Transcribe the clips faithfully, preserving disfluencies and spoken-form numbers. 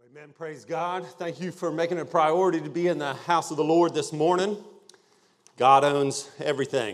Amen. Praise God. Thank you for making it a priority to be in the house of the Lord this morning. God owns everything.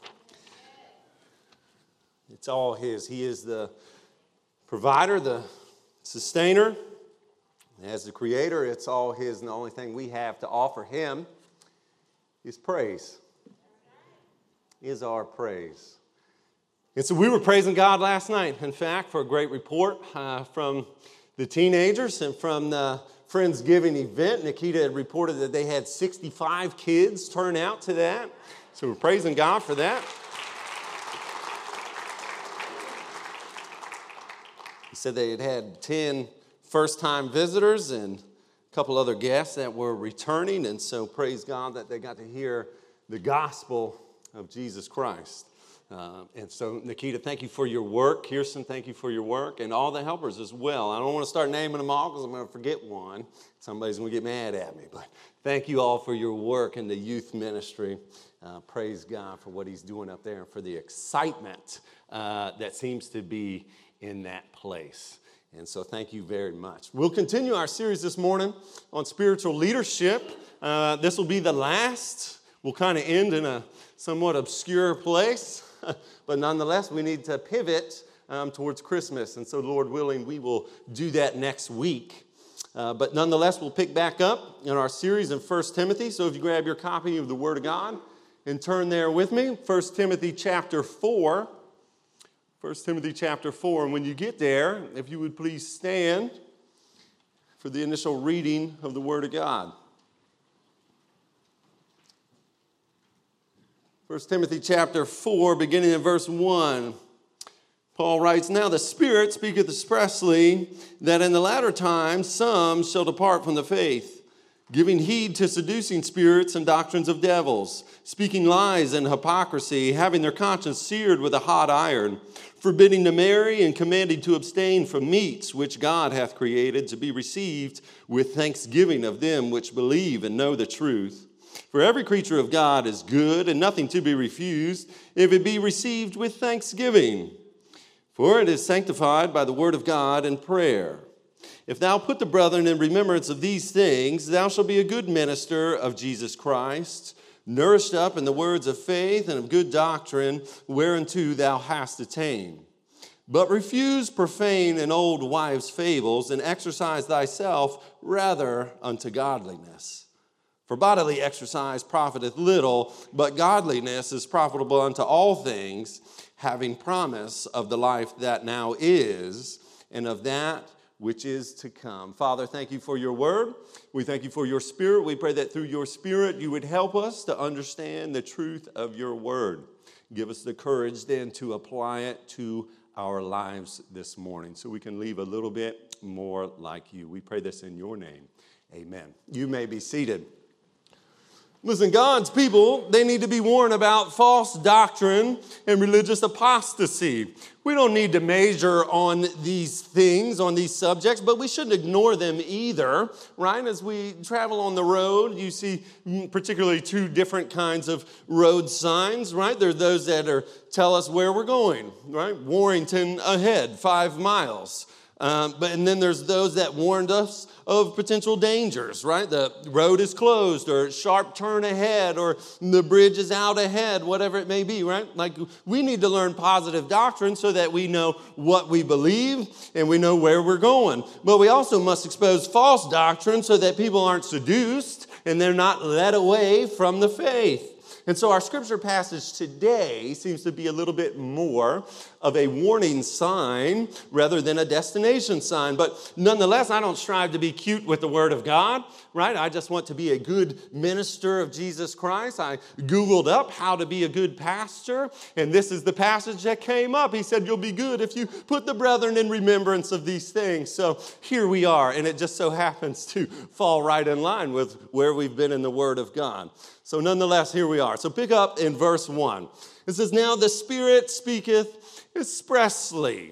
It's all His. He is the provider, the sustainer. As the creator, it's all His, and the only thing we have to offer Him is praise. Is our praise. And so we were praising God last night, in fact, for a great report uh, from the teenagers and from the Friendsgiving event. Nikita had reported that they had sixty-five kids turn out to that. So we're praising God for that. He said they had had ten first-time visitors and a couple other guests that were returning. And so praise God that they got to hear the gospel of Jesus Christ. Uh, and so, Nikita, thank you for your work. Kirsten, thank you for your work. And all the helpers as well. I don't want to start naming them all because I'm going to forget one. Somebody's going to get mad at me. But thank you all for your work in the youth ministry. Uh, praise God for what He's doing up there and for the excitement uh, that seems to be in that place. And so thank you very much. We'll continue our series this morning on spiritual leadership. Uh, this will be the last. We'll kind of end in a somewhat obscure place. But nonetheless, we need to pivot um, towards Christmas. And so, Lord willing, we will do that next week. Uh, but nonetheless, we'll pick back up in our series in First Timothy. So if you grab your copy of the Word of God and turn there with me, First Timothy chapter four. First Timothy chapter four. And when you get there, if you would please stand for the initial reading of the Word of God. First Timothy chapter four, beginning in verse one, Paul writes, "Now the Spirit speaketh expressly that in the latter times some shall depart from the faith, giving heed to seducing spirits and doctrines of devils, speaking lies and hypocrisy, having their conscience seared with a hot iron, forbidding to marry and commanding to abstain from meats which God hath created to be received with thanksgiving of them which believe and know the truth. For every creature of God is good, and nothing to be refused, if it be received with thanksgiving. For it is sanctified by the word of God and prayer. If thou put the brethren in remembrance of these things, thou shalt be a good minister of Jesus Christ, nourished up in the words of faith and of good doctrine, whereunto thou hast attained. But refuse profane and old wives' fables, and exercise thyself rather unto godliness. For bodily exercise profiteth little, but godliness is profitable unto all things, having promise of the life that now is, and of that which is to come." Father, thank you for your word. We thank you for your Spirit. We pray that through your Spirit you would help us to understand the truth of your word. Give us the courage then to apply it to our lives this morning so we can leave a little bit more like you. We pray this in your name. Amen. You may be seated. Listen, God's people, they need to be warned about false doctrine and religious apostasy. We don't need to measure on these things, on these subjects, but we shouldn't ignore them either, right? As we travel on the road, you see particularly two different kinds of road signs, right? There are those that are tell us where we're going, right? Warrington ahead, five miles. Um, but and then there's those that warned us of potential dangers, right? The road is closed, or sharp turn ahead, or the bridge is out ahead, whatever it may be, right? Like, we need to learn positive doctrine so that we know what we believe and we know where we're going. But we also must expose false doctrine so that people aren't seduced and they're not led away from the faith. And so our scripture passage today seems to be a little bit more of a warning sign rather than a destination sign. But nonetheless, I don't strive to be cute with the word of God, right? I just want to be a good minister of Jesus Christ. I Googled up how to be a good pastor, and this is the passage that came up. He said, you'll be good if you put the brethren in remembrance of these things. So here we are, and it just so happens to fall right in line with where we've been in the word of God. So nonetheless, here we are. So pick up in verse one. It says, "Now the Spirit speaketh expressly."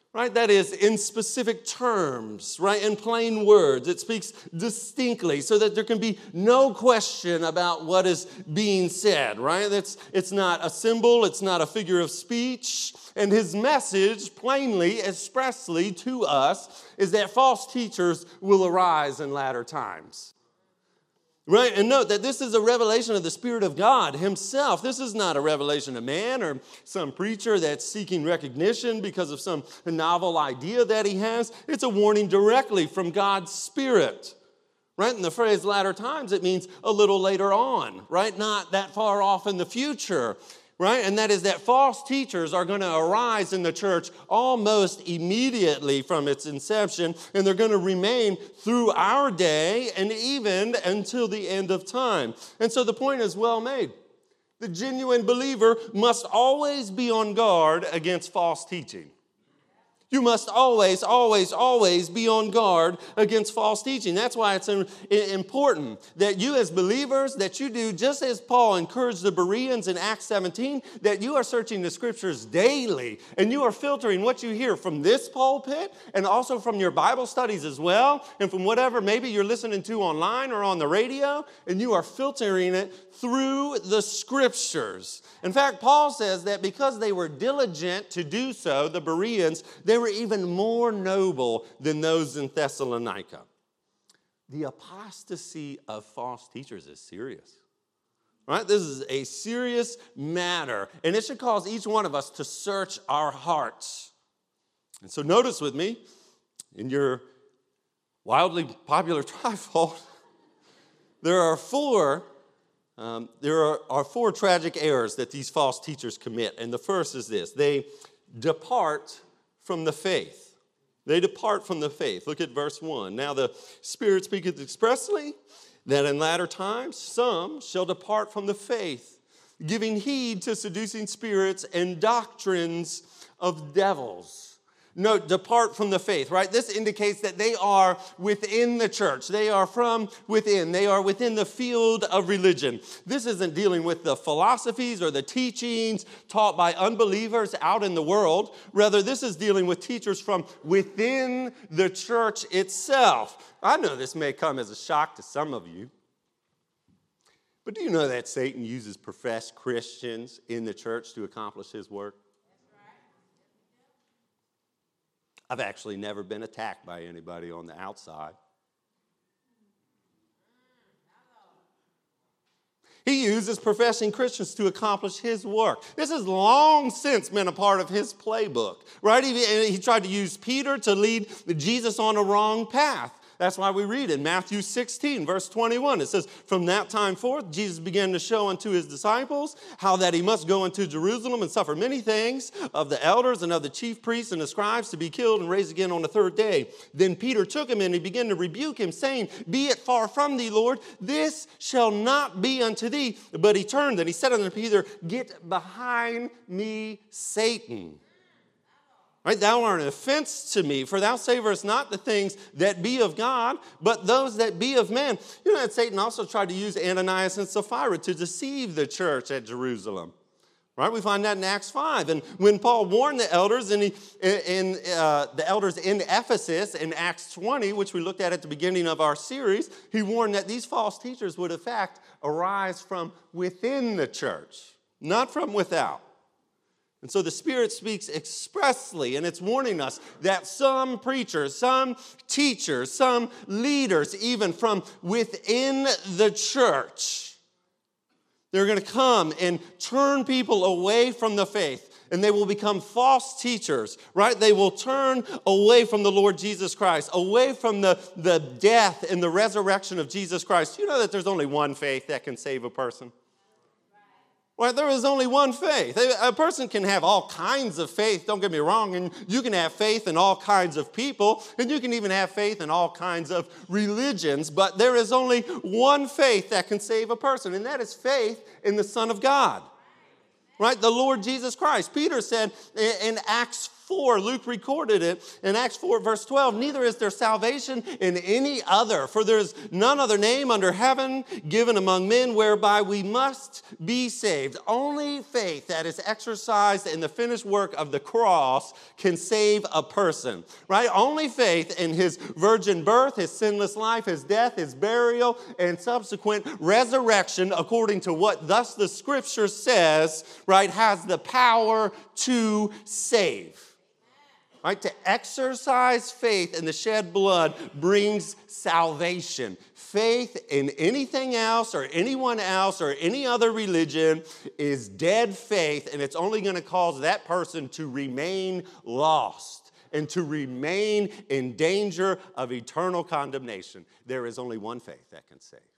Right? That is in specific terms, right? In plain words. It speaks distinctly so that there can be no question about what is being said, right? It's, it's not a symbol, it's not a figure of speech. And his message, plainly, expressly to us, is that false teachers will arise in latter times. Right, and note that this is a revelation of the Spirit of God himself. This is not a revelation of man or some preacher that's seeking recognition because of some novel idea that he has. It's a warning directly from God's Spirit. Right, in the phrase latter times, it means a little later on, right? Not that far off in the future. Right? And that is that false teachers are going to arise in the church almost immediately from its inception, and they're going to remain through our day and even until the end of time. And so the point is well made. The genuine believer must always be on guard against false teaching. You must always, always, always be on guard against false teaching. That's why it's important that you as believers, that you do just as Paul encouraged the Bereans in Acts seventeen, that you are searching the scriptures daily and you are filtering what you hear from this pulpit and also from your Bible studies as well and from whatever maybe you're listening to online or on the radio, and you are filtering it through the scriptures. In fact, Paul says that because they were diligent to do so, the Bereans, they were even more noble than those in Thessalonica. The apostasy of false teachers is serious. Right? This is a serious matter, and it should cause each one of us to search our hearts. And so notice with me, in your wildly popular trifold, there are four Um, there are, are four tragic errors that these false teachers commit. And the first is this: they depart from the faith. They depart from the faith. Look at verse one. Now the Spirit speaketh expressly that in latter times some shall depart from the faith, giving heed to seducing spirits and doctrines of devils. Note, depart from the faith, right? This indicates that they are within the church. They are from within. They are within the field of religion. This isn't dealing with the philosophies or the teachings taught by unbelievers out in the world. Rather, this is dealing with teachers from within the church itself. I know this may come as a shock to some of you, but do you know that Satan uses professed Christians in the church to accomplish his work? I've actually never been attacked by anybody on the outside. He uses professing Christians to accomplish his work. This has long since been a part of his playbook, right? He, he tried to use Peter to lead Jesus on a wrong path. That's why we read in Matthew sixteen, verse twenty-one. It says, from that time forth, Jesus began to show unto his disciples how that he must go into Jerusalem and suffer many things of the elders and of the chief priests and the scribes, to be killed and raised again on the third day. Then Peter took him and he began to rebuke him, saying, be it far from thee, Lord, this shall not be unto thee. But he turned and he said unto Peter, get behind me, Satan. Right? Thou art an offense to me, for thou savorest not the things that be of God, but those that be of man. You know that Satan also tried to use Ananias and Sapphira to deceive the church at Jerusalem. Right? We find that in Acts five. And when Paul warned the elders in, in uh, the elders in Ephesus in Acts twenty, which we looked at at the beginning of our series, he warned that these false teachers would in fact arise from within the church, not from without. And so the Spirit speaks expressly, and it's warning us that some preachers, some teachers, some leaders, even from within the church, they're going to come and turn people away from the faith, and they will become false teachers, right? They will turn away from the Lord Jesus Christ, away from the, the death and the resurrection of Jesus Christ. You know that there's only one faith that can save a person? Well, there is only one faith. A person can have all kinds of faith, don't get me wrong, and you can have faith in all kinds of people, and you can even have faith in all kinds of religions, but there is only one faith that can save a person, and that is faith in the Son of God. Right? The Lord Jesus Christ. Peter said in Acts four, Luke recorded it in Acts four, verse twelve, neither is there salvation in any other, for there is none other name under heaven given among men whereby we must be saved. Only faith that is exercised in the finished work of the cross can save a person, right? Only faith in his virgin birth, his sinless life, his death, his burial, and subsequent resurrection, according to what thus the scripture says, right, has the power to save. Right? To exercise faith in the shed blood brings salvation. Faith in anything else or anyone else or any other religion is dead faith, and it's only going to cause that person to remain lost and to remain in danger of eternal condemnation. There is only one faith that can save.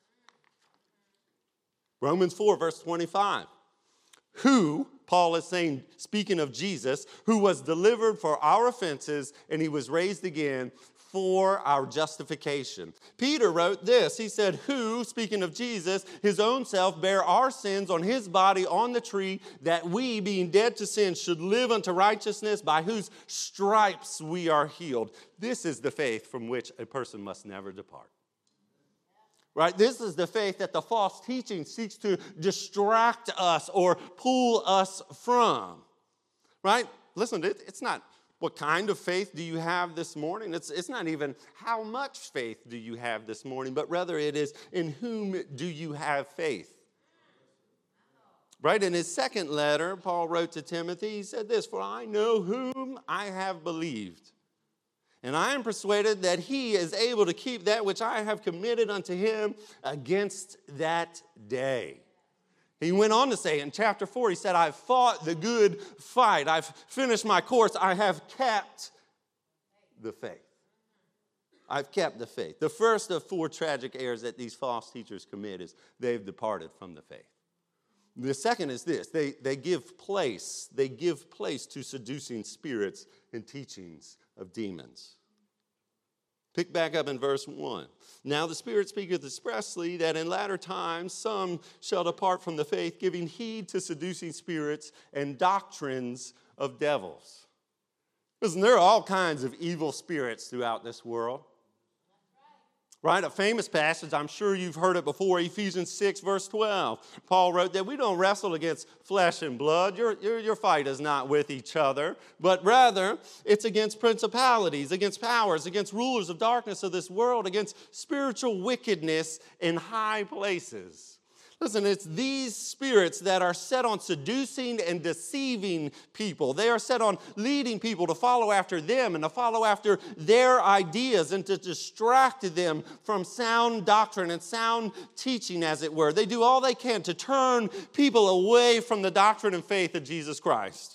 Romans four, verse twenty-five. Who, Paul is saying, speaking of Jesus, who was delivered for our offenses, and he was raised again for our justification. Peter wrote this. He said, who, speaking of Jesus, his own self bare our sins on his body on the tree, that we, being dead to sin, should live unto righteousness, by whose stripes we are healed. This is the faith from which a person must never depart. Right? This is the faith that the false teaching seeks to distract us or pull us from. Right? Listen, it's not what kind of faith do you have this morning. It's, it's not even how much faith do you have this morning, but rather it is in whom do you have faith. Right? In his second letter, Paul wrote to Timothy, he said this, for I know whom I have believed. And I am persuaded that he is able to keep that which I have committed unto him against that day. He went on to say in chapter four, he said, I've fought the good fight. I've finished my course. I have kept the faith. I've kept the faith. The first of four tragic errors that these false teachers commit is they've departed from the faith. The second is this, they, they give place, they give place to seducing spirits and teachings of demons. Pick back up in verse one. Now the Spirit speaketh expressly that in latter times some shall depart from the faith, giving heed to seducing spirits and doctrines of devils. Listen, there are all kinds of evil spirits throughout this world. Right? A famous passage, I'm sure you've heard it before, Ephesians six, verse twelve. Paul wrote that we don't wrestle against flesh and blood. Your, your, your fight is not with each other, but rather it's against principalities, against powers, against rulers of darkness of this world, against spiritual wickedness in high places. Listen, it's these spirits that are set on seducing and deceiving people. They are set on leading people to follow after them and to follow after their ideas and to distract them from sound doctrine and sound teaching, as it were. They do all they can to turn people away from the doctrine and faith of Jesus Christ.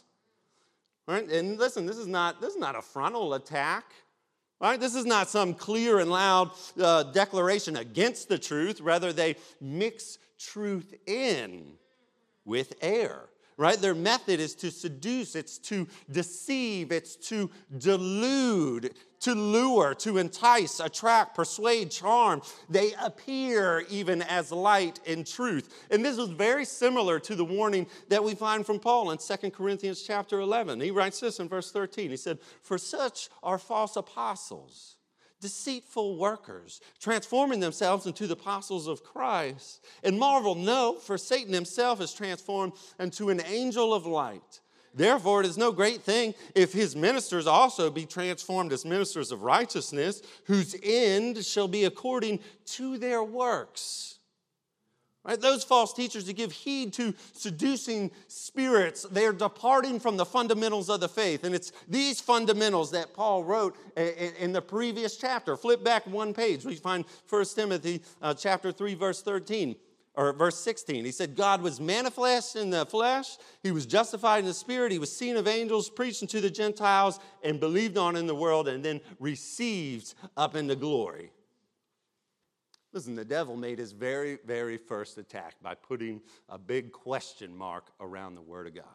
Right? And listen, this is not, this is not a frontal attack. Right? This is not some clear and loud uh, declaration against the truth. Rather, they mix truth in with error, right? Their method is to seduce, it's to deceive, it's to delude, to lure, to entice, attract, persuade, charm. They appear even as light and truth. And this is very similar to the warning that we find from Paul in Second Corinthians chapter eleven. He writes this in verse thirteen. He said, for such are false apostles, deceitful workers, transforming themselves into the apostles of Christ. And marvel no, for Satan himself is transformed into an angel of light. Therefore, it is no great thing if his ministers also be transformed as ministers of righteousness, whose end shall be according to their works. Right? Those false teachers that give heed to seducing spirits, they are departing from the fundamentals of the faith. And it's these fundamentals that Paul wrote in the previous chapter. Flip back one page. We find First Timothy uh, chapter three, verse thirteen, or verse sixteen. He said, God was manifest in the flesh. He was justified in the spirit. He was seen of angels, preached unto the Gentiles, and believed on in the world, and then received up into glory. Listen, the devil made his very, very first attack by putting a big question mark around the Word of God.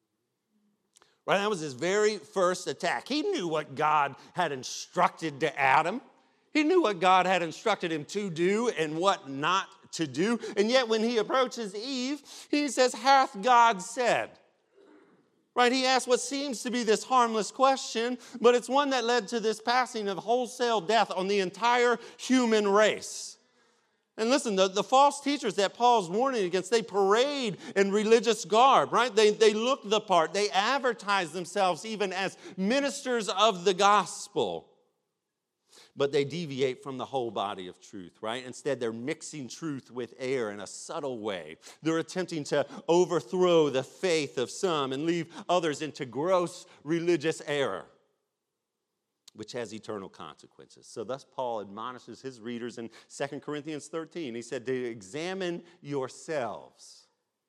Right? That was his very first attack. He knew what God had instructed to Adam. He knew what God had instructed him to do and what not to do. And yet when he approaches Eve, he says, hath God said? Right? He asked what seems to be this harmless question, but it's one that led to this passing of wholesale death on the entire human race. And listen, the, the false teachers that Paul's warning against, they parade in religious garb, right? They, they look the part. They advertise themselves even as ministers of the gospel. But they deviate from the whole body of truth, right? Instead, they're mixing truth with air in a subtle way. They're attempting to overthrow the faith of some and leave others into gross religious error, which has eternal consequences. So thus Paul admonishes his readers in Second Corinthians thirteen. He said to examine yourselves.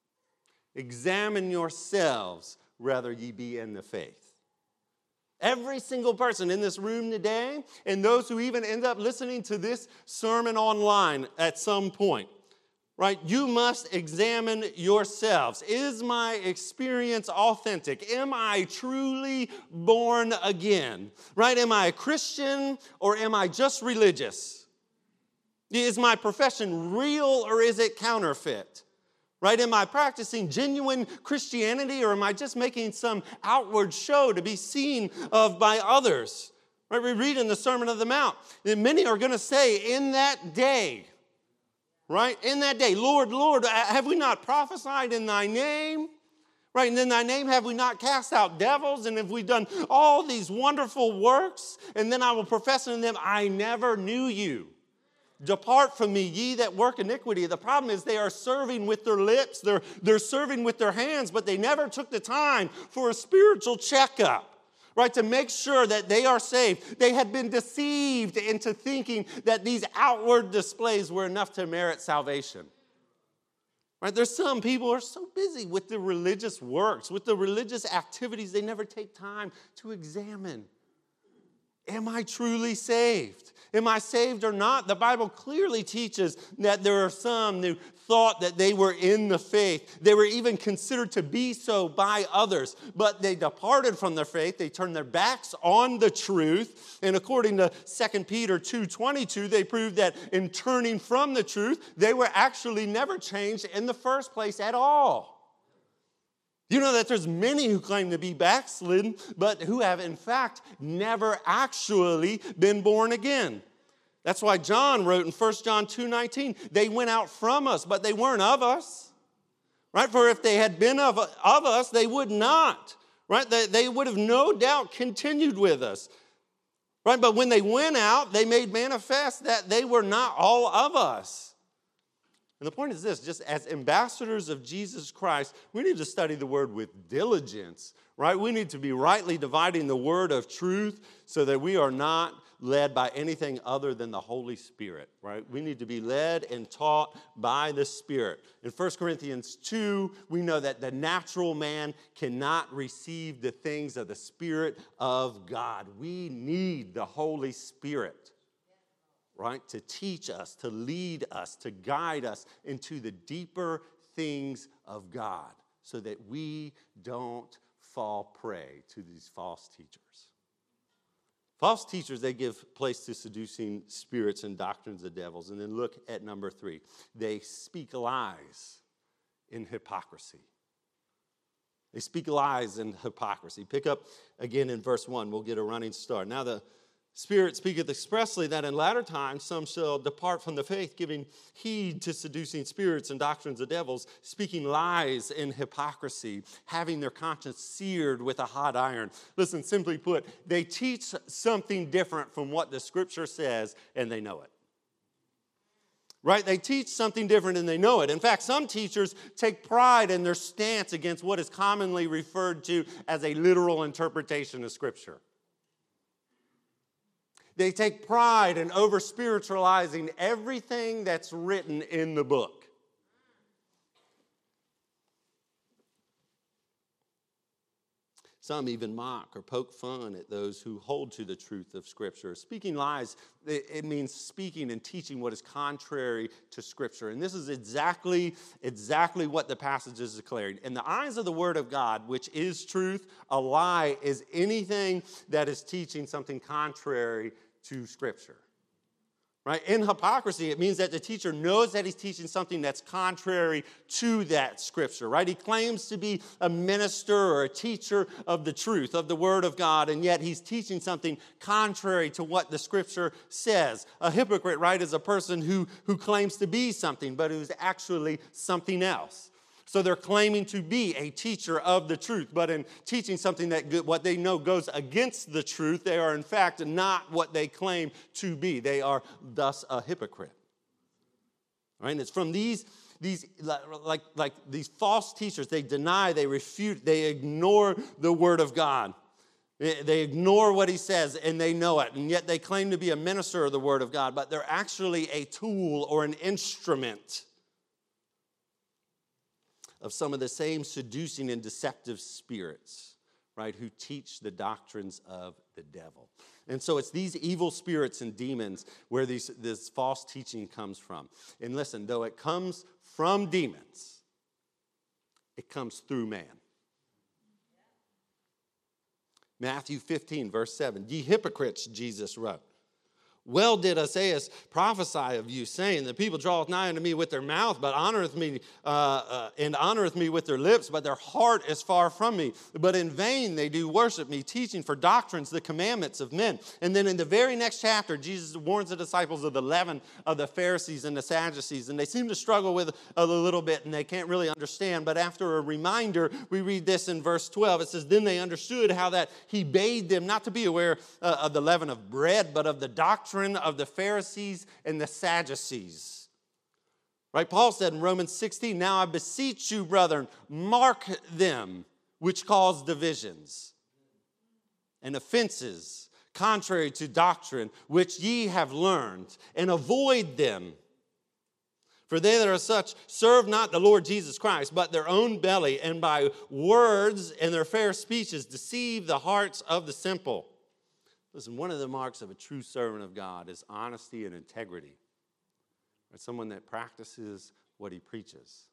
Examine yourselves, whether ye be in the faith. Every single person in this room today, and those who even end up listening to this sermon online at some point, right? You must examine yourselves. Is my experience authentic? Am I truly born again? Right? Am I a Christian or am I just religious? Is my profession real or is it counterfeit? Right? Am I practicing genuine Christianity or am I just making some outward show to be seen of by others? Right? We read in the Sermon on the Mount that many are going to say in that day, right? In that day, Lord, Lord, have we not prophesied in thy name? Right? And in thy name have we not cast out devils? And have we done all these wonderful works? And then I will profess unto them, I never knew you. Depart from me, ye that work iniquity. The problem is they are serving with their lips. They're, they're serving with their hands, but they never took the time for a spiritual checkup, right, to make sure that they are saved. They had been deceived into thinking that these outward displays were enough to merit salvation. Right? There's some people who are so busy with the religious works, with the religious activities, they never take time to examine. Am I truly saved? Am I saved or not? The Bible clearly teaches that there are some who thought that they were in the faith. They were even considered to be so by others, but they departed from their faith. They turned their backs on the truth. And according to Second Peter two twenty-two, they proved that in turning from the truth, they were actually never changed in the first place at all. You know that there's many who claim to be backslidden, but who have in fact never actually been born again. That's why John wrote in First John two nineteen, they went out from us, but they weren't of us. Right? For if they had been of, of us, they would not. Right? They, they would have no doubt continued with us. Right? But when they went out, they made manifest that they were not all of us. And the point is this, just as ambassadors of Jesus Christ, we need to study the word with diligence, right? We need to be rightly dividing the word of truth so that we are not led by anything other than the Holy Spirit, right? We need to be led and taught by the Spirit. In First Corinthians two, we know that the natural man cannot receive the things of the Spirit of God. We need the Holy Spirit. Right, to teach us, to lead us, to guide us into the deeper things of God so that we don't fall prey to these false teachers. False teachers, they give place to seducing spirits and doctrines of devils. And then look at number three. They speak lies in hypocrisy. They speak lies in hypocrisy. Pick up again in verse one. We'll get a running start. Now the Spirit speaketh expressly that in latter times some shall depart from the faith, giving heed to seducing spirits and doctrines of devils, speaking lies in hypocrisy, having their conscience seared with a hot iron. Listen, simply put, they teach something different from what the Scripture says, and they know it. Right? They teach something different and they know it. In fact, some teachers take pride in their stance against what is commonly referred to as a literal interpretation of Scripture. They take pride in over-spiritualizing everything that's written in the book. Some even mock or poke fun at those who hold to the truth of Scripture. Speaking lies, it means speaking and teaching what is contrary to Scripture. And this is exactly, exactly what the passage is declaring. In the eyes of the Word of God, which is truth, a lie is anything that is teaching something contrary to Scripture. Right? In hypocrisy, it means that the teacher knows that he's teaching something that's contrary to that scripture, right? He claims to be a minister or a teacher of the truth, of the word of God, and yet he's teaching something contrary to what the scripture says. A hypocrite, right, is a person who, who claims to be something, but who's actually something else. So they're claiming to be a teacher of the truth, but in teaching something that what they know goes against the truth, they are in fact not what they claim to be. They are thus a hypocrite. Right? And it's from these, these like, like these false teachers, they deny, they refute, they ignore the word of God. They ignore what he says, and they know it, and yet they claim to be a minister of the word of God, but they're actually a tool or an instrument of some of the same seducing and deceptive spirits, right, who teach the doctrines of the devil. And so it's these evil spirits and demons where these, this false teaching comes from. And listen, though it comes from demons, it comes through man. Matthew fifteen, verse seven, "Ye hypocrites," Jesus wrote, "well did Isaiah prophesy of you, saying, the people draweth nigh unto me with their mouth, but honoreth me, uh, uh, and honoreth me with their lips, but their heart is far from me. But in vain they do worship me, teaching for doctrines the commandments of men." And then in the very next chapter, Jesus warns the disciples of the leaven of the Pharisees and the Sadducees, and they seem to struggle with it a little bit, and they can't really understand. But after a reminder, we read this in verse twelve. It says, "Then they understood how that he bade them not to be aware uh, of the leaven of bread, but of the doctrine of the Pharisees and the Sadducees." Right? Paul said in Romans sixteen, "Now I beseech you, brethren, mark them which cause divisions and offenses contrary to doctrine, which ye have learned, and avoid them. For they that are such serve not the Lord Jesus Christ, but their own belly, and by words and their fair speeches deceive the hearts of the simple." Listen, one of the marks of a true servant of God is honesty and integrity. Or someone that practices what he preaches.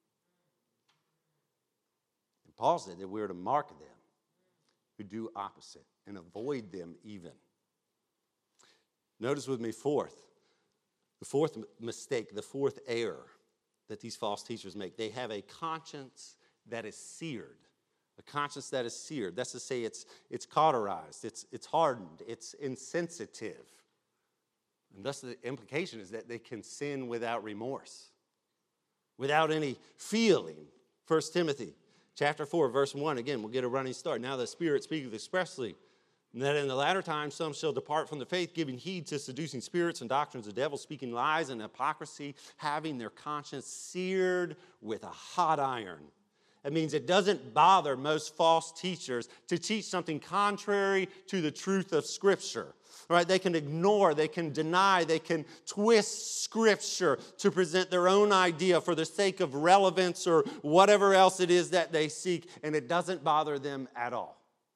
And Paul said that we're to mark them who do opposite and avoid them even. Notice with me fourth, the fourth mistake, the fourth error that these false teachers make. They have a conscience that is seared. A conscience that is seared. That's to say it's, it's cauterized, it's, it's hardened, it's insensitive. And thus the implication is that they can sin without remorse, without any feeling. First Timothy chapter four, verse one, again, we'll get a running start. "Now the Spirit speaketh expressly, and that in the latter times some shall depart from the faith, giving heed to seducing spirits and doctrines of devils, speaking lies and hypocrisy, having their conscience seared with a hot iron." It means it doesn't bother most false teachers to teach something contrary to the truth of Scripture. Right? They can ignore, they can deny, they can twist Scripture to present their own idea for the sake of relevance or whatever else it is that they seek, and it doesn't bother them at all.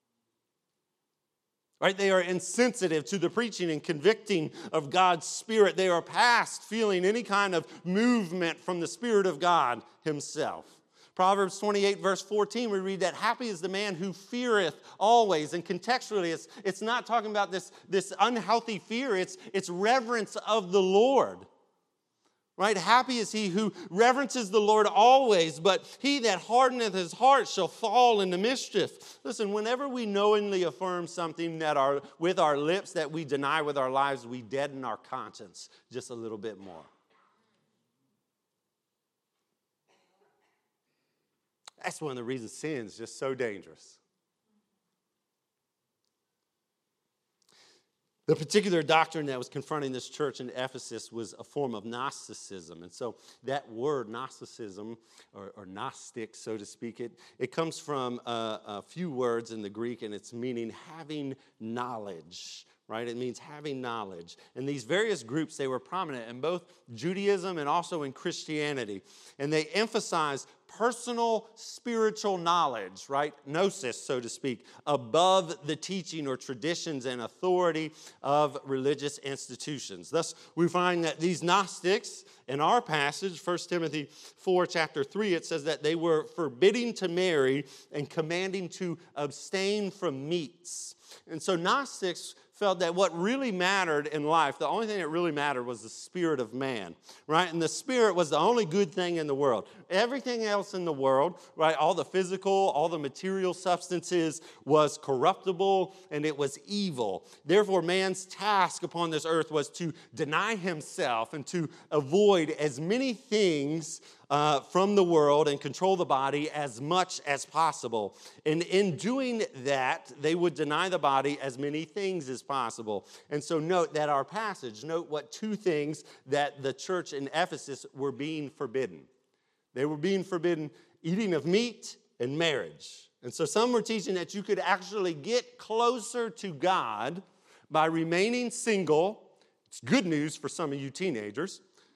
Right? They are insensitive to the preaching and convicting of God's Spirit. They are past feeling any kind of movement from the Spirit of God Himself. Proverbs twenty-eight, verse fourteen, we read that happy is the man who feareth always. And contextually, it's, it's not talking about this, this unhealthy fear. It's, it's reverence of the Lord. Right? Happy is he who reverences the Lord always, but he that hardeneth his heart shall fall into mischief. Listen, whenever we knowingly affirm something that are with our lips that we deny with our lives, we deaden our conscience just a little bit more. That's one of the reasons sin is just so dangerous. The particular doctrine that was confronting this church in Ephesus was a form of Gnosticism. And so that word, Gnosticism, or, or Gnostic, so to speak, it, it comes from a, a few words in the Greek, and it's meaning having knowledge. Right? It means having knowledge. And these various groups, they were prominent in both Judaism and also in Christianity. And they emphasized personal spiritual knowledge, right? Gnosis, so to speak, above the teaching or traditions and authority of religious institutions. Thus, we find that these Gnostics, in our passage, First Timothy four, chapter three, it says that they were forbidding to marry and commanding to abstain from meats. And so Gnostics felt that what really mattered in life, the only thing that really mattered was the spirit of man, right? And the spirit was the only good thing in the world. Everything else in the world, right, all the physical, all the material substances was corruptible and it was evil. Therefore, man's task upon this earth was to deny himself and to avoid as many things Uh, from the world and control the body as much as possible. And in doing that, they would deny the body as many things as possible. And so note that our passage, note what two things that the church in Ephesus were being forbidden. They were being forbidden eating of meat and marriage. And so some were teaching that you could actually get closer to God by remaining single. It's good news for some of you teenagers.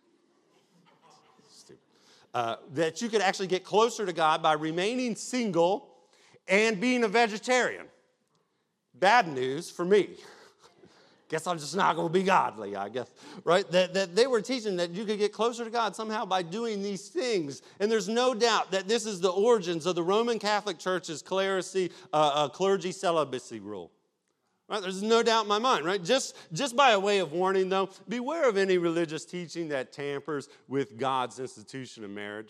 Uh, that you could actually get closer to God by remaining single and being a vegetarian. Bad news for me. Guess I'm just not going to be godly, I guess. Right? That, that they were teaching that you could get closer to God somehow by doing these things. And there's no doubt that this is the origins of the Roman Catholic Church's clerisy, uh, uh, clergy celibacy rule. Right? There's no doubt in my mind, right? Just, just by a way of warning, though, beware of any religious teaching that tampers with God's institution of marriage.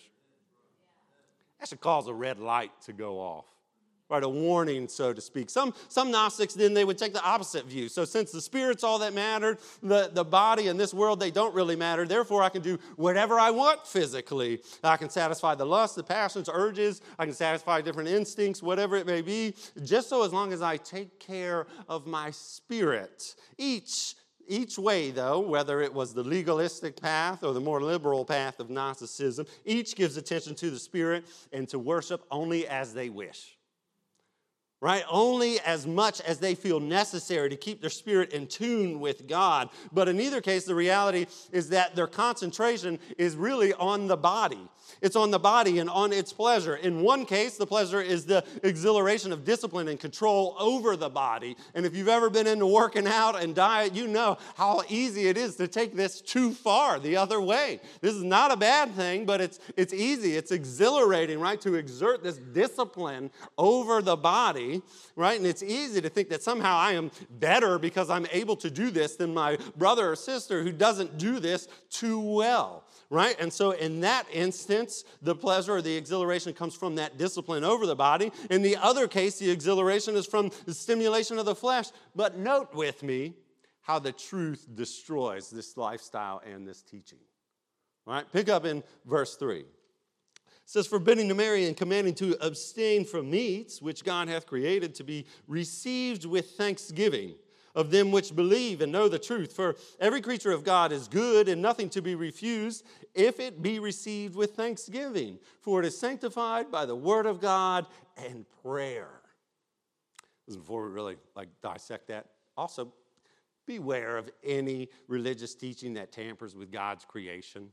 That should cause a red light to go off, right? A warning, so to speak. Some, some Gnostics, then, they would take the opposite view. So since the spirit's all that mattered, the, the body and this world, they don't really matter. Therefore, I can do whatever I want physically. I can satisfy the lust, the passions, urges. I can satisfy different instincts, whatever it may be, just so as long as I take care of my spirit. Each Each way, though, whether it was the legalistic path or the more liberal path of Gnosticism, each gives attention to the spirit and to worship only as they wish. Right? Only as much as they feel necessary to keep their spirit in tune with God. But in either case, the reality is that their concentration is really on the body. It's on the body and on its pleasure. In one case, the pleasure is the exhilaration of discipline and control over the body. And if you've ever been into working out and diet, you know how easy it is to take this too far the other way. This is not a bad thing, but it's, it's easy. It's exhilarating, right, to exert this discipline over the body, right? And it's easy to think that somehow I am better because I'm able to do this than my brother or sister who doesn't do this too well. Right? And so in that instance, the pleasure or the exhilaration comes from that discipline over the body. In the other case, the exhilaration is from the stimulation of the flesh. But note with me how the truth destroys this lifestyle and this teaching. All right? Pick up in verse three. It says, forbidding to marry and commanding to abstain from meats, which God hath created to be received with thanksgiving of them which believe and know the truth. For every creature of God is good and nothing to be refused if it be received with thanksgiving. For it is sanctified by the word of God and prayer. Listen, before we really like dissect that, also beware of any religious teaching that tampers with God's creation.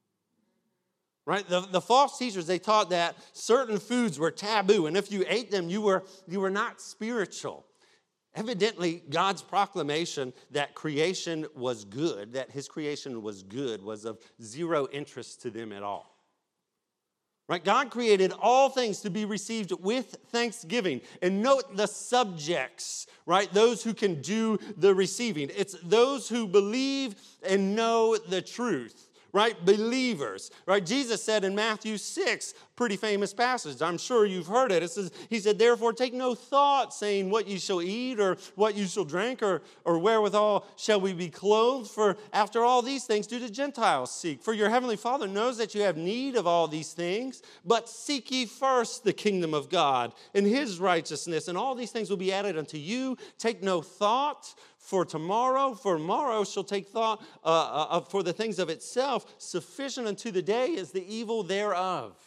Right? The, the false teachers, they taught that certain foods were taboo, and if you ate them, you were, you were not spiritual. Evidently, God's proclamation that creation was good, that his creation was good, was of zero interest to them at all. Right? God created all things to be received with thanksgiving. And note the subjects, right? Those who can do the receiving. It's those who believe and know the truth. Right? Believers. Right? Jesus said in Matthew six, pretty famous passage. I'm sure you've heard it. It says, he said, therefore take no thought, saying what you shall eat or what you shall drink or, or wherewithal shall we be clothed. For after all these things do the Gentiles seek. For your heavenly Father knows that you have need of all these things. But seek ye first the kingdom of God and his righteousness, and all these things will be added unto you. Take no thought for tomorrow, for tomorrow shall take thought uh, uh, for the things of itself. Sufficient unto the day is the evil thereof.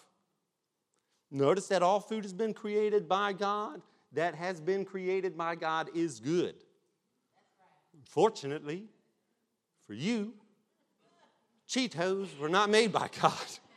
Notice that all food has been created by God. That has been created by God is good. Fortunately for you, Cheetos were not made by God.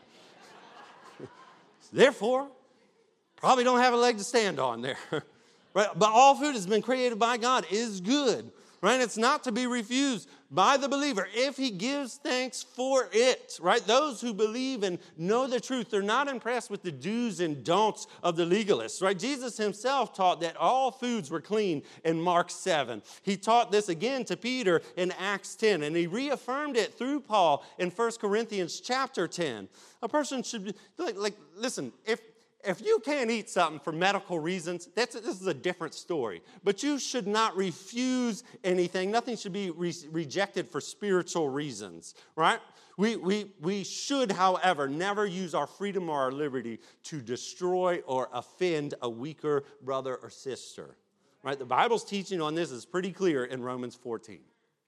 Therefore, probably don't have a leg to stand on there. Right? But all food has been created by God is good. Right? It's not to be refused. by the believer if he gives thanks for it, right? Those who believe and know the truth, they're not impressed with the do's and don'ts of the legalists, right? Jesus himself taught that all foods were clean in Mark seven. He taught this again to Peter in Acts ten, and he reaffirmed it through Paul in First Corinthians chapter ten. A person should be, like, like listen, if If you can't eat something for medical reasons, that's, this is a different story. But you should not refuse anything. Nothing should be re- rejected for spiritual reasons, right? We, we, we should, however, never use our freedom or our liberty to destroy or offend a weaker brother or sister, right? The Bible's teaching on this is pretty clear in Romans fourteen.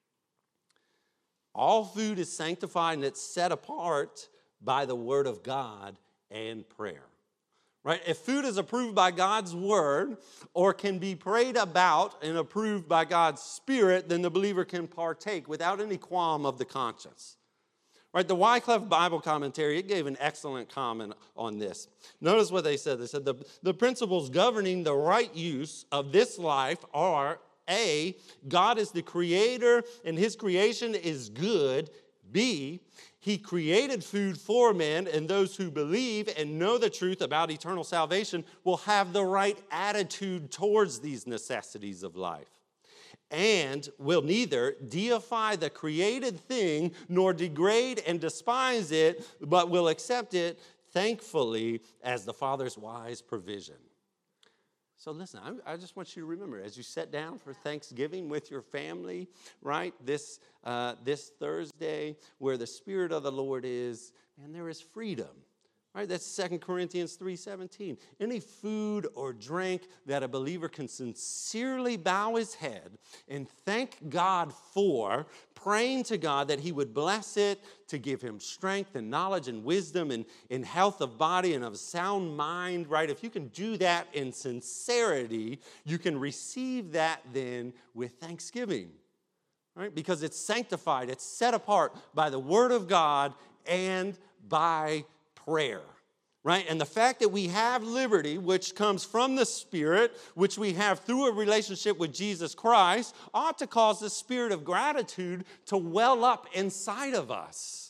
All food is sanctified and it's set apart by the word of God and prayer. Right? If food is approved by God's word or can be prayed about and approved by God's spirit, then the believer can partake without any qualm of the conscience. Right? The Wycliffe Bible Commentary, it gave an excellent comment on this. Notice what they said. They said the, the principles governing the right use of this life are A, God is the creator and his creation is good. B, he created food for men, and those who believe and know the truth about eternal salvation will have the right attitude towards these necessities of life, and will neither deify the created thing nor degrade and despise it, but will accept it thankfully as the Father's wise provision. So listen, I, I just want you to remember, as you sit down for Thanksgiving with your family, right, this uh, this Thursday, where the Spirit of the Lord is, and there is freedom. Right, that's Second Corinthians three seventeen. Any food or drink that a believer can sincerely bow his head and thank God for, praying to God that he would bless it to give him strength and knowledge and wisdom and, and health of body and of sound mind, right? If you can do that in sincerity, you can receive that then with thanksgiving, right? Because it's sanctified, it's set apart by the Word of God and by prayer, right? And the fact that we have liberty, which comes from the Spirit, which we have through a relationship with Jesus Christ, ought to cause the spirit of gratitude to well up inside of us.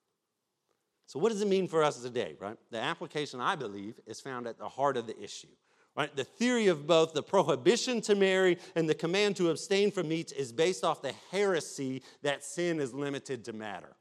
So what does it mean for us today, right? The application, I believe, is found at the heart of the issue, right? The theory of both the prohibition to marry and the command to abstain from meats is based off the heresy that sin is limited to matter.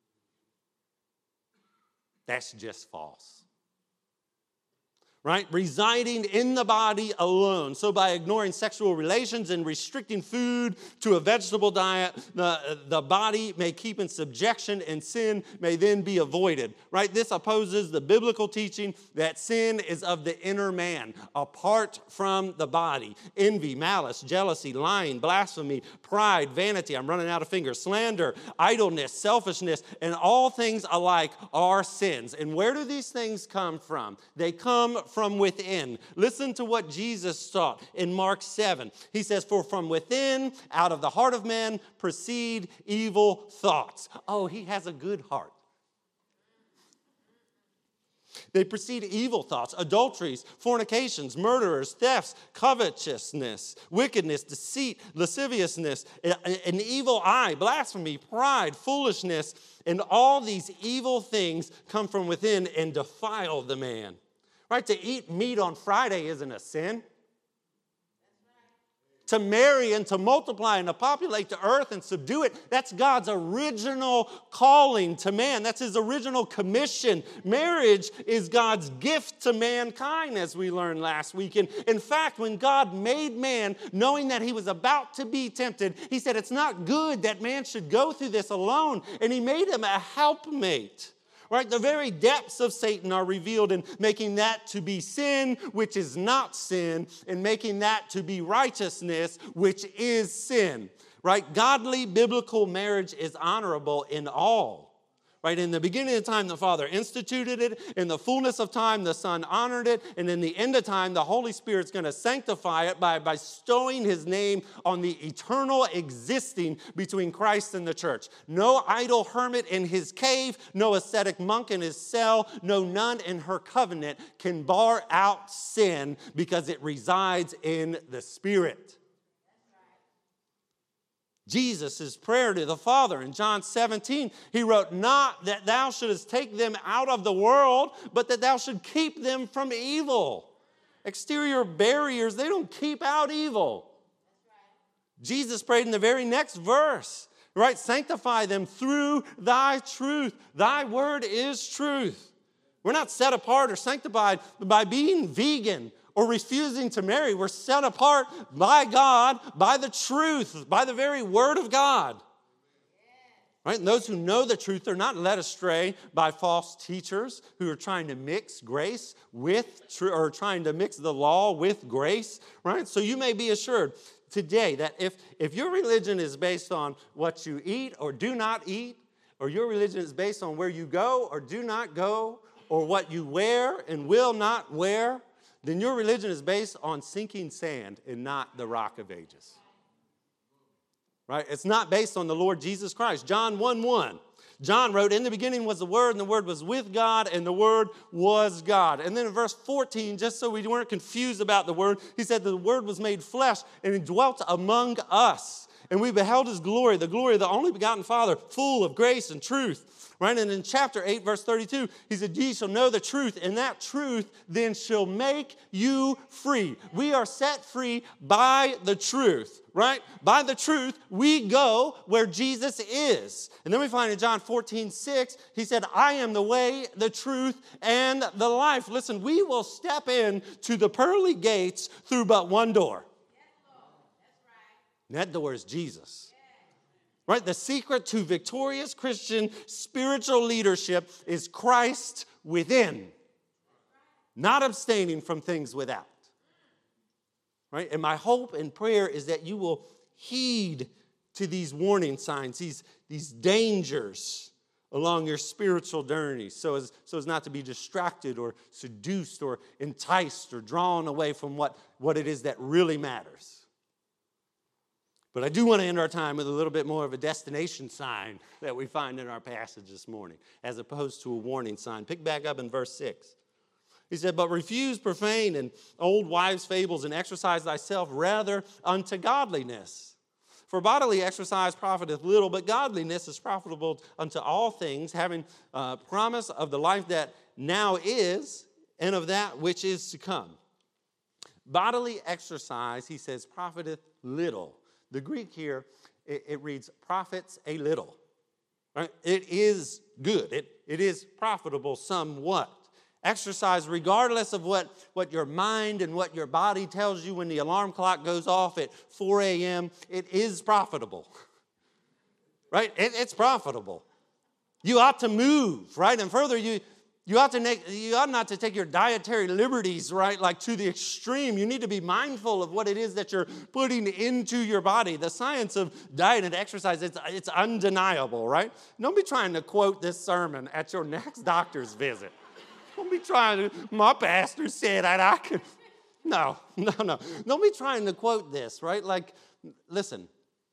That's just false. Right? Residing in the body alone. So by ignoring sexual relations and restricting food to a vegetable diet, the, the body may keep in subjection and sin may then be avoided. Right? This opposes the biblical teaching that sin is of the inner man, apart from the body. Envy, malice, jealousy, lying, blasphemy, pride, vanity, I'm running out of fingers, slander, idleness, selfishness, and all things alike are sins. And where do these things come from? They come from within. Listen to what Jesus taught in Mark seven. He says, for from within, out of the heart of man, proceed evil thoughts. Oh, he has a good heart. They proceed evil thoughts, adulteries, fornications, murderers, thefts, covetousness, wickedness, deceit, lasciviousness, an evil eye, blasphemy, pride, foolishness, and all these evil things come from within and defile the man. Right? To eat meat on Friday isn't a sin. To marry and to multiply and to populate the earth and subdue it, that's God's original calling to man. That's his original commission. Marriage is God's gift to mankind, as we learned last week. And in fact, when God made man, knowing that he was about to be tempted, he said it's not good that man should go through this alone. And he made him a helpmate. Right? The very depths of Satan are revealed in making that to be sin, which is not sin, and making that to be righteousness, which is sin. Right? Godly biblical marriage is honorable in all. Right? In the beginning of time, the Father instituted it. In the fullness of time, the Son honored it. And in the end of time, the Holy Spirit's going to sanctify it by bestowing his name on the eternal existing between Christ and the church. No idle hermit in his cave, no ascetic monk in his cell, no nun in her covenant can bar out sin because it resides in the Spirit. Jesus' prayer to the Father in John seventeen, he wrote, not that thou shouldest take them out of the world, but that thou should keep them from evil. Exterior barriers, they don't keep out evil. Jesus prayed in the very next verse, right? Sanctify them through thy truth. Thy word is truth. We're not set apart or sanctified by being vegan or refusing to marry. We're set apart by God, by the truth, by the very word of God. Right? And those who know the truth are not led astray by false teachers who are trying to mix grace with truth, or trying to mix the law with grace. Right? So you may be assured today that if, if your religion is based on what you eat or do not eat, or your religion is based on where you go or do not go, or what you wear and will not wear, then your religion is based on sinking sand and not the rock of ages. Right? It's not based on the Lord Jesus Christ. John one one. John wrote, in the beginning was the Word, and the Word was with God, and the Word was God. And then in verse fourteen, just so we weren't confused about the Word, he said the Word was made flesh, and he dwelt among us. And we beheld his glory, the glory of the only begotten Father, full of grace and truth. Right? And in chapter eight, verse thirty-two, he said, ye shall know the truth, and that truth then shall make you free. We are set free by the truth. Right? By the truth, we go where Jesus is. And then we find in John fourteen six, he said, I am the way, the truth, and the life. Listen, we will step in to the pearly gates through but one door. And that door is Jesus. Right? The secret to victorious Christian spiritual leadership is Christ within, not abstaining from things without. Right? And my hope and prayer is that you will heed to these warning signs, these, these dangers along your spiritual journey, so as, so as not to be distracted or seduced or enticed or drawn away from what, what it is that really matters. But I do want to end our time with a little bit more of a destination sign that we find in our passage this morning, as opposed to a warning sign. Pick back up in verse six. He said, but refuse profane and old wives' fables, and exercise thyself rather unto godliness. For bodily exercise profiteth little, but godliness is profitable unto all things, having uh, promise of the life that now is, and of that which is to come. Bodily exercise, he says, profiteth little. The Greek here, it, it reads, profits a little. Right? It is good. It, it is profitable somewhat. Exercise, regardless of what, what your mind and what your body tells you when the alarm clock goes off at four a.m., it is profitable. Right? It, it's profitable. You ought to move, right? And further, you, you, ought to make, you ought not to take your dietary liberties, right, like to the extreme. You need to be mindful of what it is that you're putting into your body. The science of diet and exercise, it's, it's undeniable, right? Don't be trying to quote this sermon at your next doctor's visit. Don't be trying to, my pastor said that I could. No, no, no. Don't be trying to quote this, right? Like, listen,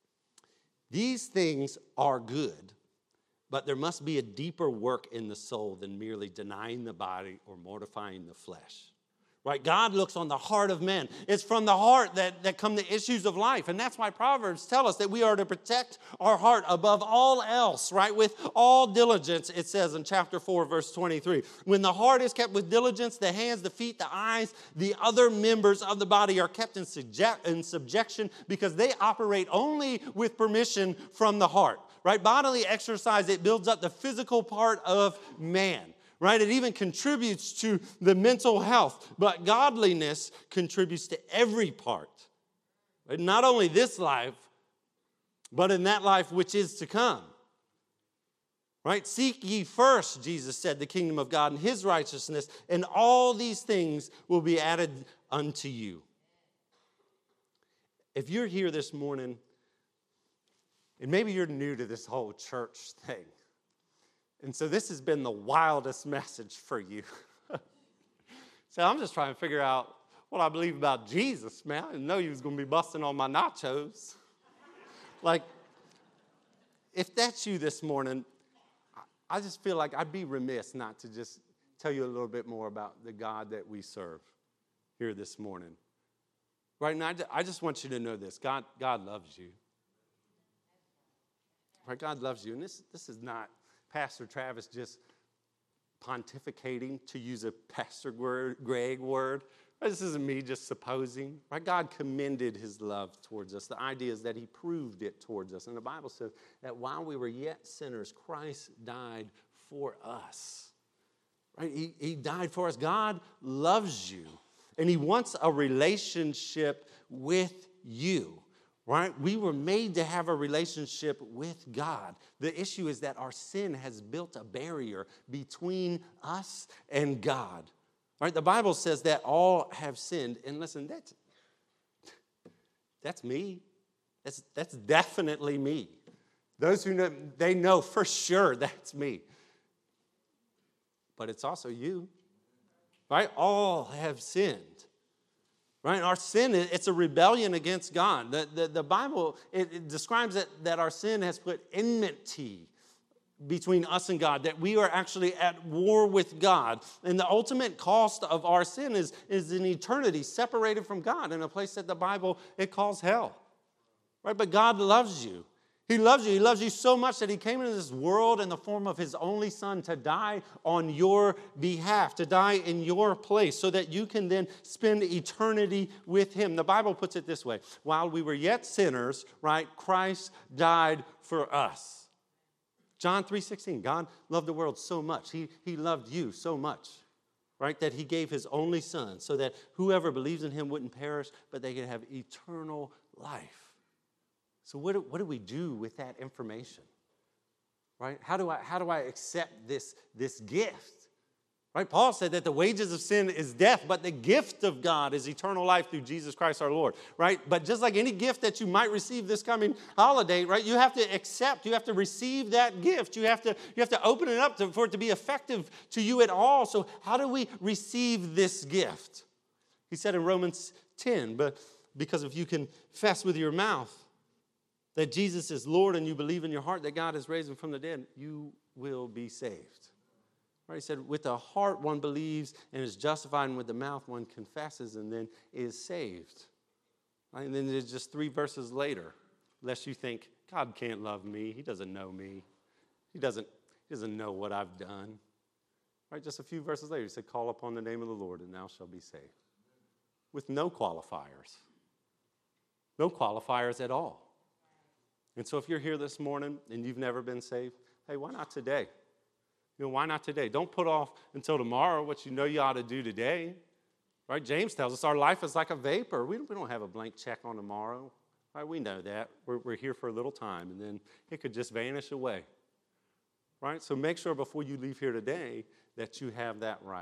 these things are good, but there must be a deeper work in the soul than merely denying the body or mortifying the flesh. Right? God looks on the heart of men. It's from the heart that, that come the issues of life. And that's why Proverbs tell us that we are to protect our heart above all else, right? With all diligence, it says in chapter four, verse twenty-three. When the heart is kept with diligence, the hands, the feet, the eyes, the other members of the body are kept in, subject, in subjection because they operate only with permission from the heart, right? Bodily exercise, it builds up the physical part of man. Right? It even contributes to the mental health. But godliness contributes to every part. Right? Not only this life, but in that life which is to come. Right? Seek ye first, Jesus said, the kingdom of God and his righteousness, and all these things will be added unto you. If you're here this morning, and maybe you're new to this whole church thing, and so this has been the wildest message for you. So I'm just trying to figure out what I believe about Jesus, man. I didn't know you was going to be busting on my nachos. Like, if that's you this morning, I just feel like I'd be remiss not to just tell you a little bit more about the God that we serve here this morning. Right now, I just want you to know this. God, God loves you. Right? God loves you. And this, this is not Pastor Travis just pontificating, to use a Pastor Greg word. This isn't me just supposing. Right? God commended his love towards us. The idea is that he proved it towards us. And the Bible says that while we were yet sinners, Christ died for us. Right? He, he died for us. God loves you. And he wants a relationship with you. Right? We were made to have a relationship with God. The issue is that our sin has built a barrier between us and God. Right? The Bible says that all have sinned. And listen, that's, that's me. That's, that's definitely me. Those who know, they know for sure that's me. But it's also you. Right? All have sinned. Right? Our sin, it's a rebellion against God. The, the, the Bible, it, it describes that, that our sin has put enmity between us and God, that we are actually at war with God. And the ultimate cost of our sin is, is an eternity separated from God in a place that the Bible, it calls hell. Right? But God loves you. He loves you. He loves you so much that he came into this world in the form of his only son to die on your behalf, to die in your place, so that you can then spend eternity with him. The Bible puts it this way: while we were yet sinners, right, Christ died for us. John three sixteen, God loved the world so much. He, he loved you so much, right, that he gave his only son so that whoever believes in him wouldn't perish, but they could have eternal life. So what do, what do we do with that information? Right? How do I, how do I accept this, this gift? Right? Paul said that the wages of sin is death, but the gift of God is eternal life through Jesus Christ our Lord. Right? But just like any gift that you might receive this coming holiday, right, you have to accept, you have to receive that gift. You have to, you have to open it up to, for it to be effective to you at all. So how do we receive this gift? He said in Romans ten, but because if you confess with your mouth that Jesus is Lord and you believe in your heart that God has raised him from the dead, you will be saved. Right? He said, with the heart one believes and is justified, and with the mouth one confesses and then is saved. Right? And then there's just three verses later, lest you think, God can't love me. He doesn't know me. He doesn't, he doesn't know what I've done. Right? Just a few verses later, he said, call upon the name of the Lord and thou shalt be saved. With no qualifiers. No qualifiers at all. And so if you're here this morning and you've never been saved, hey, why not today? You know, why not today? Don't put off until tomorrow what you know you ought to do today. Right? James tells us our life is like a vapor. We don't, we don't have a blank check on tomorrow. Right? We know that. We're, we're here for a little time, and then it could just vanish away. Right? So make sure before you leave here today that you have that right.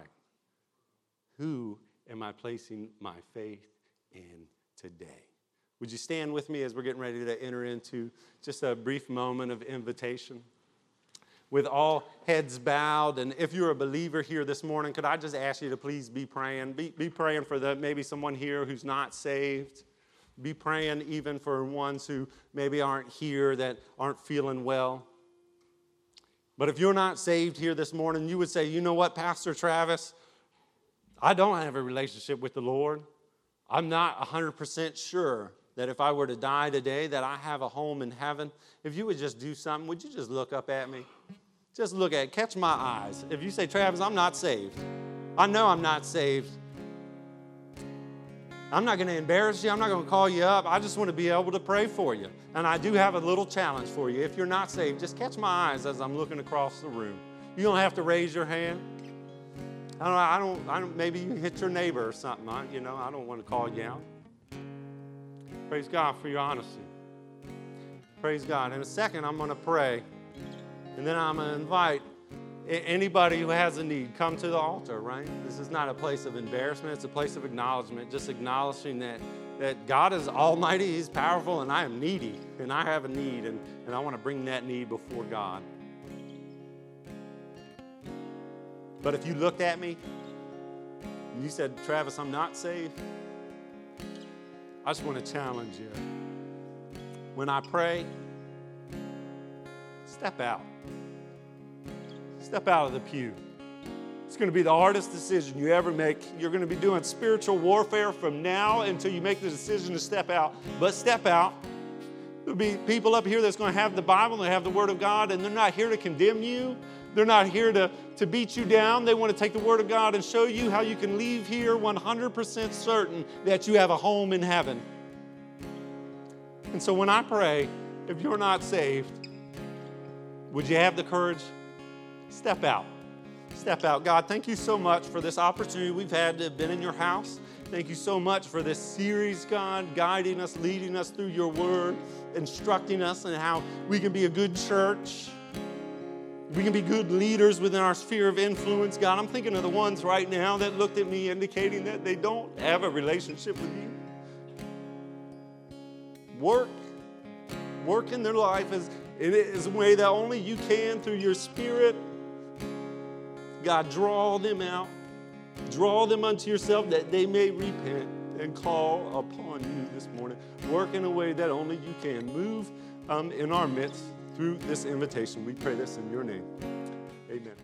Who am I placing my faith in today? Would you stand with me as we're getting ready to enter into just a brief moment of invitation? With all heads bowed, and if you're a believer here this morning, could I just ask you to please be praying? Be, be praying for the, maybe someone here who's not saved. Be praying even for ones who maybe aren't here, that aren't feeling well. But if you're not saved here this morning, you would say, you know what, Pastor Travis? I don't have a relationship with the Lord. I'm not one hundred percent sure that if I were to die today, that I have a home in heaven. If you would just do something, would you just look up at me? Just look at it. Catch my eyes. If you say, Travis, I'm not saved. I know I'm not saved. I'm not going to embarrass you. I'm not going to call you up. I just want to be able to pray for you. And I do have a little challenge for you. If you're not saved, just catch my eyes as I'm looking across the room. You don't have to raise your hand. I don't, I don't, I don't maybe you hit your neighbor or something. I, you know, I don't want to call you out. Praise God for your honesty. Praise God. In a second, I'm going to pray. And then I'm going to invite anybody who has a need, come to the altar, right? This is not a place of embarrassment. It's a place of acknowledgement, just acknowledging that, that God is almighty, he's powerful, and I am needy, and I have a need, and, and I want to bring that need before God. But if you looked at me and you said, Travis, I'm not saved, I just want to challenge you. When I pray, step out. Step out of the pew. It's going to be the hardest decision you ever make. You're going to be doing spiritual warfare from now until you make the decision to step out. But step out. There'll be people up here that's going to have the Bible and they have the Word of God, and they're not here to condemn you. They're not here to, to beat you down. They want to take the Word of God and show you how you can leave here one hundred percent certain that you have a home in heaven. And so when I pray, if you're not saved, would you have the courage? Step out. Step out. God, thank you so much for this opportunity we've had to have been in your house. Thank you so much for this series, God, guiding us, leading us through your word, instructing us in how we can be a good church. We can be good leaders within our sphere of influence. God, I'm thinking of the ones right now that looked at me indicating that they don't have a relationship with you. Work. Work in their life as, is a way that only you can through your Spirit. God, draw them out. Draw them unto yourself that they may repent and call upon you this morning. Work in a way that only you can. Move um, in our midst through this invitation. We pray this in your name. Amen.